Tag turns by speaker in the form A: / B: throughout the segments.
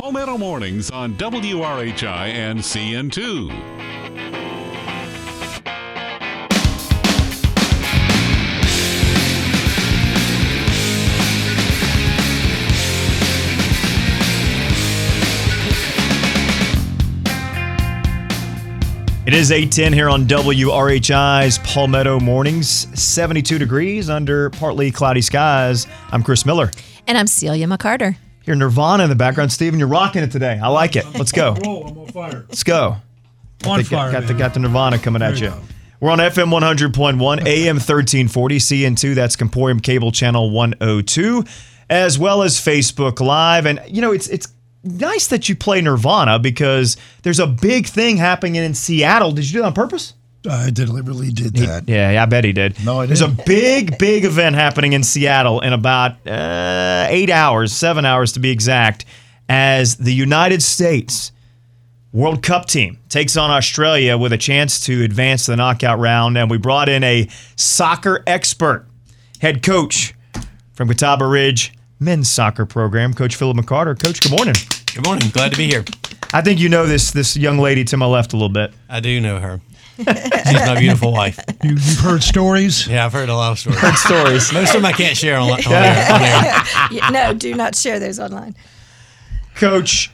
A: Palmetto Mornings on WRHI and CN2.
B: It is 8:10 here on WRHI's Palmetto Mornings. 72 degrees under partly cloudy skies. I'm Chris Miller.
C: And I'm Celia McCarter.
B: Hear Nirvana in the background. Steven, you're rocking it today. I like it. Let's go.
D: I'm on fire.
B: Let's go.
D: On fire.
B: Got the Nirvana coming at you. We're on FM 100.1, AM 1340, CN2. That's Comporium Cable Channel 102, as well as Facebook Live. And, you know, it's nice that you play Nirvana because there's a big thing happening in Seattle. Did you do that on purpose?
D: I really did that.
B: Yeah, I bet he did.
D: No, I
B: There's
D: didn't.
B: a big event happening in Seattle in about 8 hours, 7 hours to be exact, as the United States World Cup team takes on Australia with a chance to advance to the knockout round. And we brought in a soccer expert, head coach from Catawba Ridge men's soccer program, Coach Philip McCarter. Coach, good morning.
E: Good morning. Glad to be here.
B: I think you know this young lady to my left a little bit.
E: I do know her. She's my beautiful wife.
D: You've heard stories?
E: Yeah, I've heard a lot of stories.
B: Stories.
E: Most of them I can't share on air.
C: No, do not share those online.
B: Coach,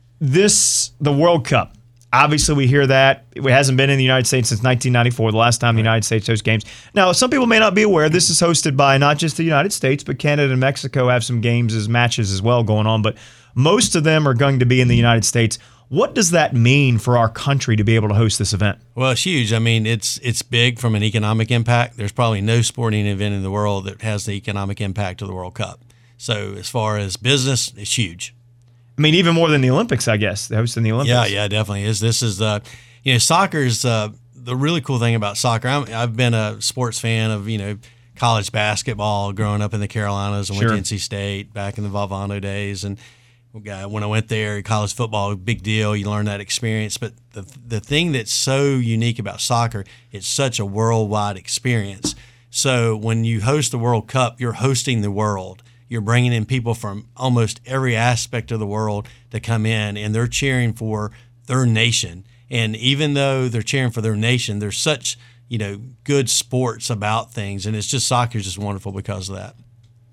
B: the World Cup. Obviously, we hear that. It hasn't been in the United States since 1994, the last time the United States hosts games. Now, some people may not be aware, this is hosted by not just the United States, but Canada and Mexico have some games as matches as well going on. But most of them are going to be in the United States. What does that mean for our country to be able to host this event?
E: Well, it's huge. I mean, it's big from an economic impact. There's probably no sporting event in the world that has the economic impact of the World Cup. So as far as business, it's huge.
B: I mean, even more than the Olympics, I guess, hosting the Olympics.
E: Yeah, definitely is. This is soccer's the really cool thing about soccer. I've been a sports fan of college basketball growing up in the Carolinas and went to NC State back in the Valvano days. And when I went there, college football, big deal. You learn that experience. But the thing that's so unique about soccer, it's such a worldwide experience. So when you host the World Cup, you're hosting the world. You're bringing in people from almost every aspect of the world to come in, and they're cheering for their nation. And even though they're cheering for their nation, there's such good sports about things, and it's just soccer's just wonderful because of that.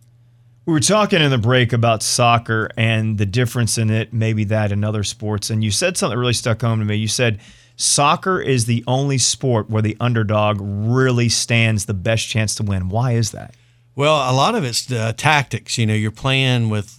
B: We were talking in the break about soccer and the difference in it, maybe that in other sports, and you said something that really stuck home to me. You said soccer is the only sport where the underdog really stands the best chance to win. Why is that?
E: Well, a lot of it's tactics. You're playing with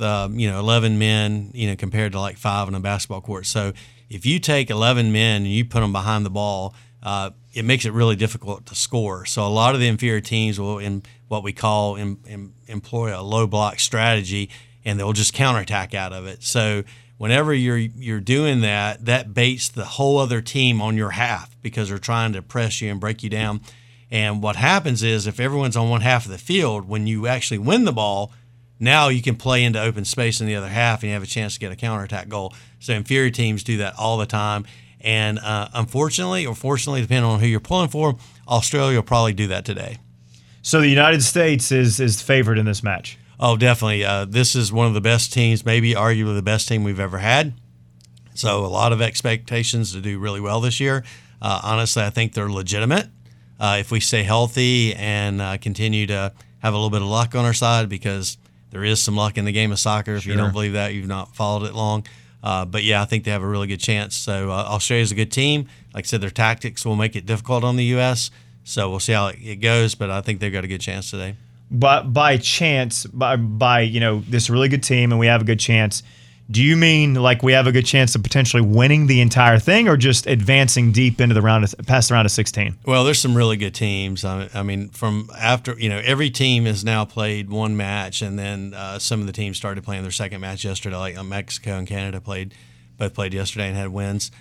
E: 11 men, compared to like 5 on a basketball court. So if you take 11 men and you put them behind the ball, it makes it really difficult to score. So a lot of the inferior teams will, in what we call, employ a low block strategy, and they'll just counterattack out of it. So whenever you're doing that, that baits the whole other team on your half because they're trying to press you and break you down. And what happens is if everyone's on one half of the field, when you actually win the ball, now you can play into open space in the other half and you have a chance to get a counterattack goal. So inferior teams do that all the time. And unfortunately, or fortunately, depending on who you're pulling for, Australia will probably do that today.
B: So the United States is favored in this match.
E: Oh, definitely. This is one of the best teams, maybe arguably the best team we've ever had. So a lot of expectations to do really well this year. Honestly, I think they're legitimate. If we stay healthy and continue to have a little bit of luck on our side, because there is some luck in the game of soccer. If you don't believe that, you've not followed it long. But yeah, I think they have a really good chance. So Australia's a good team. Like I said, their tactics will make it difficult on the U.S., so we'll see how it goes, but I think they've got a good chance today.
B: But by chance, by this really good team and we have a good chance, do you mean like we have a good chance of potentially winning the entire thing, or just advancing deep into past the round of 16?
E: Well, there's some really good teams. I mean, from after every team has now played one match, and then some of the teams started playing their second match yesterday. Like Mexico and Canada both played yesterday and had wins.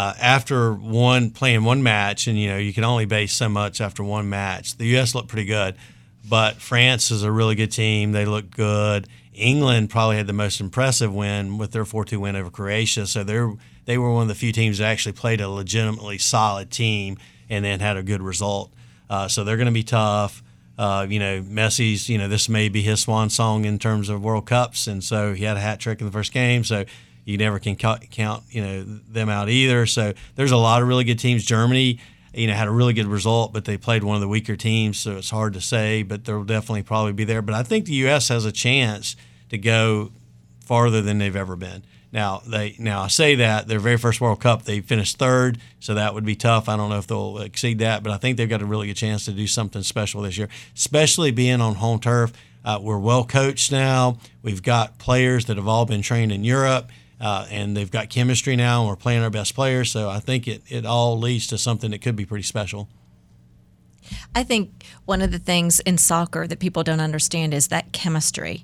E: After playing one match, and you can only base so much after one match. The U.S. looked pretty good, but France is a really good team. They look good. England probably had the most impressive win with their 4-2 win over Croatia. So they were one of the few teams that actually played a legitimately solid team and then had a good result. So they're going to be tough. Messi's, this may be his swan song in terms of World Cups, and so he had a hat trick in the first game. So you never can count them out either. So there's a lot of really good teams. Germany, had a really good result, but they played one of the weaker teams, so it's hard to say. But they'll definitely probably be there. But I think the U.S. has a chance to go farther than they've ever been. Now I say that their very first World Cup they finished third, so that would be tough. I don't know if they'll exceed that, but I think they've got a really good chance to do something special this year, especially being on home turf. We're well coached now. We've got players that have all been trained in Europe, and they've got chemistry now, and we're playing our best players. So I think it all leads to something that could be pretty special.
C: I think one of the things in soccer that people don't understand is that chemistry.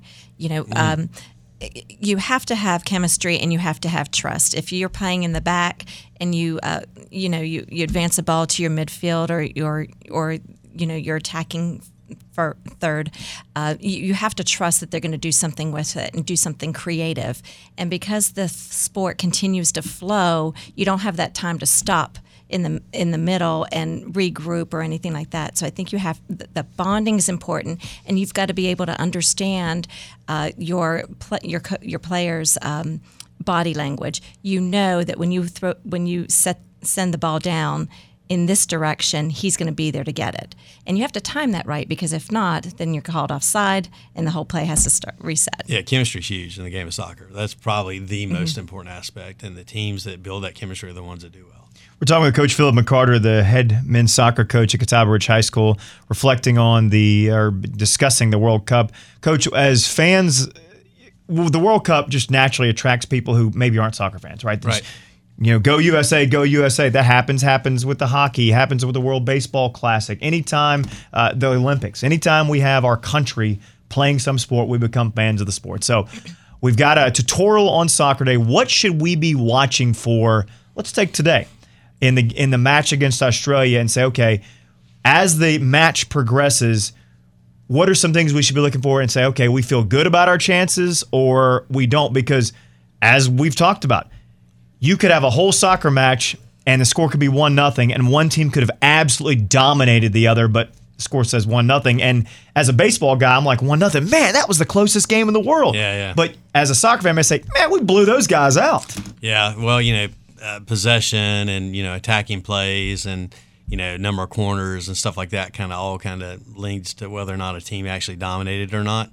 C: You have to have chemistry and you have to have trust. If you're playing in the back and you advance a ball to your midfield or you're attacking for third, you have to trust that they're going to do something with it and do something creative. And because the sport continues to flow, you don't have that time to stop in the middle and regroup or anything like that. So I think you have the bonding is important, and you've got to be able to understand your players' body language. You know that when you send the ball down in this direction, he's going to be there to get it. And you have to time that right, because if not, then you're called offside and the whole play has to reset.
E: Yeah, chemistry is huge in the game of soccer. That's probably the most important aspect, and the teams that build that chemistry are the ones that do well.
B: We're talking with Coach Philip McCarter, the head men's soccer coach at Catawba Ridge High School, reflecting on discussing the World Cup. Coach, as fans, the World Cup just naturally attracts people who maybe aren't soccer fans, right?
E: Right.
B: Go USA, go USA. That happens with the hockey, happens with the World Baseball Classic. Anytime the Olympics, anytime we have our country playing some sport, we become fans of the sport. So we've got a tutorial on Soccer Day. What should we be watching for? Let's take today in the match against Australia and say, okay, as the match progresses, what are some things we should be looking for and say, okay, we feel good about our chances or we don't? Because as we've talked about, you could have a whole soccer match and the score could be 1-0, and one team could have absolutely dominated the other, but the score says 1-0. And as a baseball guy, I'm like, 1-0. Man, that was the closest game in the world.
E: Yeah.
B: But as a soccer fan, I say, man, we blew those guys out.
E: Yeah, well, possession and, attacking plays and, number of corners and stuff like that kind of leads to whether or not a team actually dominated or not.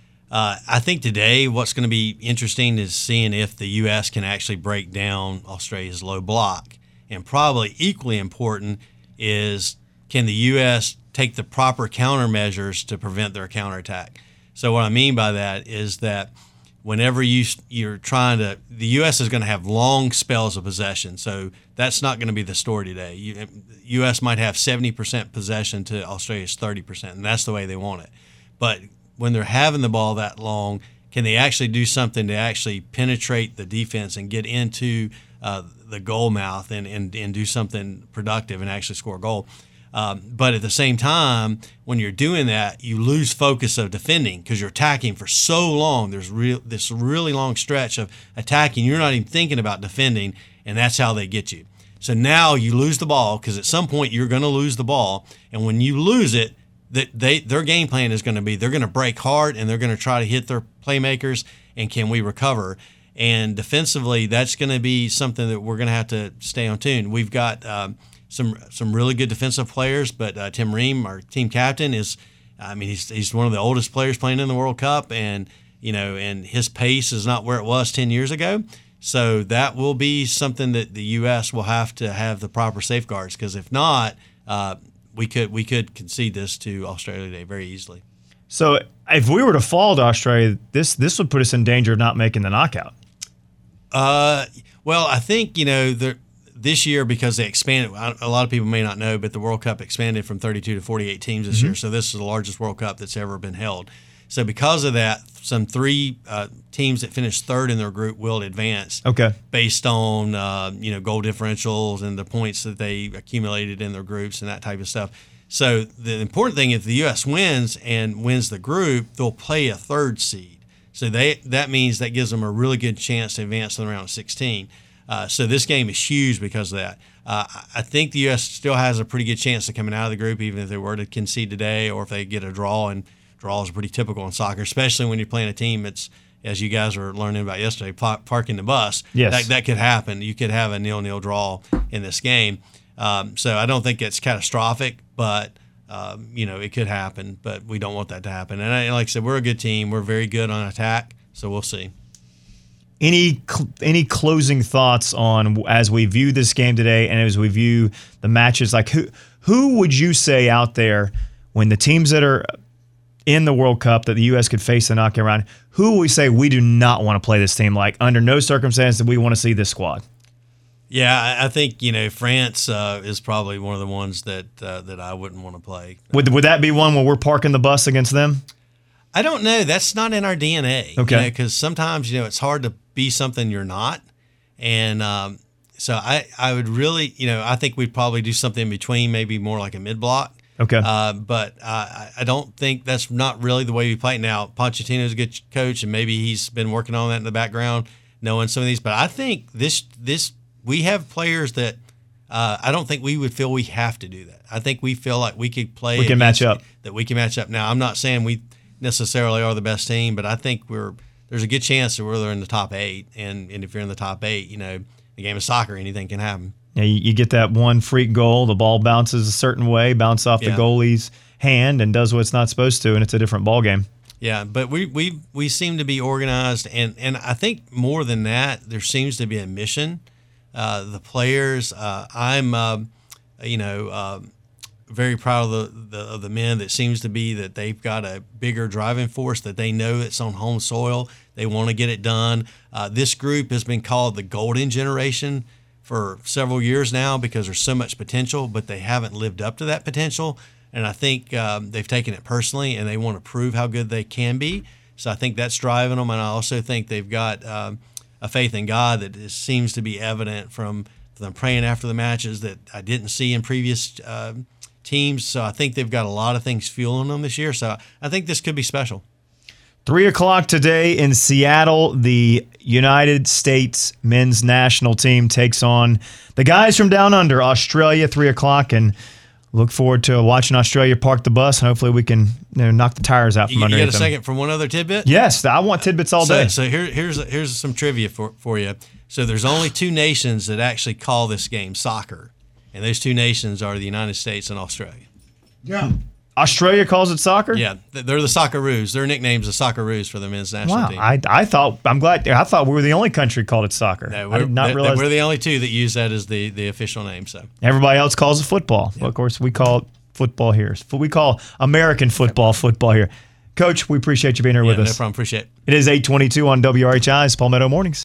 E: I think today what's going to be interesting is seeing if the U.S. can actually break down Australia's low block. And probably equally important is, can the U.S. take the proper countermeasures to prevent their counterattack? So what I mean by that is that whenever you're trying to, the U.S. is going to have long spells of possession. So that's not going to be the story today. U.S. might have 70% possession to Australia's 30%, and that's the way they want it. But when they're having the ball that long, can they actually do something to actually penetrate the defense and get into the goal mouth and do something productive and actually score a goal? But at the same time, when you're doing that, you lose focus of defending because you're attacking for so long. There's this really long stretch of attacking. You're not even thinking about defending, and that's how they get you. So now you lose the ball because at some point you're going to lose the ball, and when you lose it, their game plan is going to be they're going to break hard and they're going to try to hit their playmakers, and can we recover? And defensively, that's going to be something that we're going to have to stay on tune. We've got some really good defensive players, but Tim Ream, our team captain, he's one of the oldest players playing in the World Cup, and and his pace is not where it was 10 years ago. So that will be something that the U.S. will have to have the proper safeguards, because if not, we could concede this to Australia today very easily.
B: So if we were to fall to Australia, this would put us in danger of not making the knockout.
E: Well, I think this year, because they expanded, a lot of people may not know, but the World Cup expanded from 32 to 48 teams this year. So this is the largest World Cup that's ever been held. So because of that, some three teams that finished third in their group will advance. Okay. Based on goal differentials and the points that they accumulated in their groups and that type of stuff. So the important thing, if the U.S. wins and wins the group, they'll play a third seed. So that means that gives them a really good chance to advance to the round of 16. So this game is huge because of that. I think the U.S. still has a pretty good chance of coming out of the group, even if they were to concede today, or if they get a draw. And draws are pretty typical in soccer, especially when you're playing a team that's as you guys were learning about yesterday, parking the bus.
B: Yes.
E: That could happen. You could have a 0-0 draw in this game. So I don't think it's catastrophic, but it could happen. But we don't want that to happen. And like I said, we're a good team. We're very good on attack. So we'll see.
B: Any closing thoughts on as we view this game today and as we view the matches? Like who would you say out there when the teams that are in the World Cup that the U.S. could face the knockout round, who will we say we do not want to play this team like? Under no circumstance do we want to see this squad.
E: Yeah, I think France is probably one of the ones that I wouldn't want to play.
B: Would that be one where we're parking the bus against them?
E: I don't know. That's not in our DNA.
B: Okay.
E: Because sometimes it's hard to be something you're not, and so I would really I think we'd probably do something in between, maybe more like a mid block.
B: Okay.
E: But I don't think that's not really the way we play now. Pochettino's a good coach, and maybe he's been working on that in the background, knowing some of these. But I think this we have players that I don't think we would feel we have to do that. I think we feel like we could play.
B: We can match up.
E: That we can match up. Now, I'm not saying we necessarily are the best team, but I think there's a good chance that we're in the top 8. And if you're in the top 8, the game of soccer, anything can happen.
B: Yeah, you get that one freak goal, the ball bounces a certain way, bounces off the goalie's hand and does what it's not supposed to, and it's a different ball game.
E: Yeah, but we seem to be organized, and I think more than that, there seems to be a mission. The players, I'm very proud of the men. That seems to be that they've got a bigger driving force, that they know it's on home soil. They want to get it done. This group has been called the golden generation for several years now because there's so much potential, but they haven't lived up to that potential. And I think they've taken it personally, and they want to prove how good they can be. So I think that's driving them. And I also think they've got a faith in God that seems to be evident from them praying after the matches that I didn't see in previous teams. So I think they've got a lot of things fueling them this year. So I think this could be special.
B: 3:00 today in Seattle, the United States men's national team takes on the guys from down under, Australia, 3:00, and look forward to watching Australia park the bus, and hopefully we can knock the tires out from underneath them.
E: You got a second for one other tidbit?
B: Yes, I want tidbits all day.
E: So here's some trivia for you. So there's only 2 nations that actually call this game soccer, and those 2 nations are the United States and Australia.
D: Yeah.
B: Australia calls it soccer?
E: Yeah, they're the Socceroos. Their nickname's the Socceroos for the men's national team.
B: I thought we were the only country called it soccer.
E: No,
B: I did not realize
E: we're the only 2 that use that as the official name. So
B: everybody else calls it football. Well, of course, we call it football here. We call American football here. Coach, we appreciate you being here with us.
E: No problem. Appreciate it.
B: It is 8:22 on WRHI's Palmetto Mornings.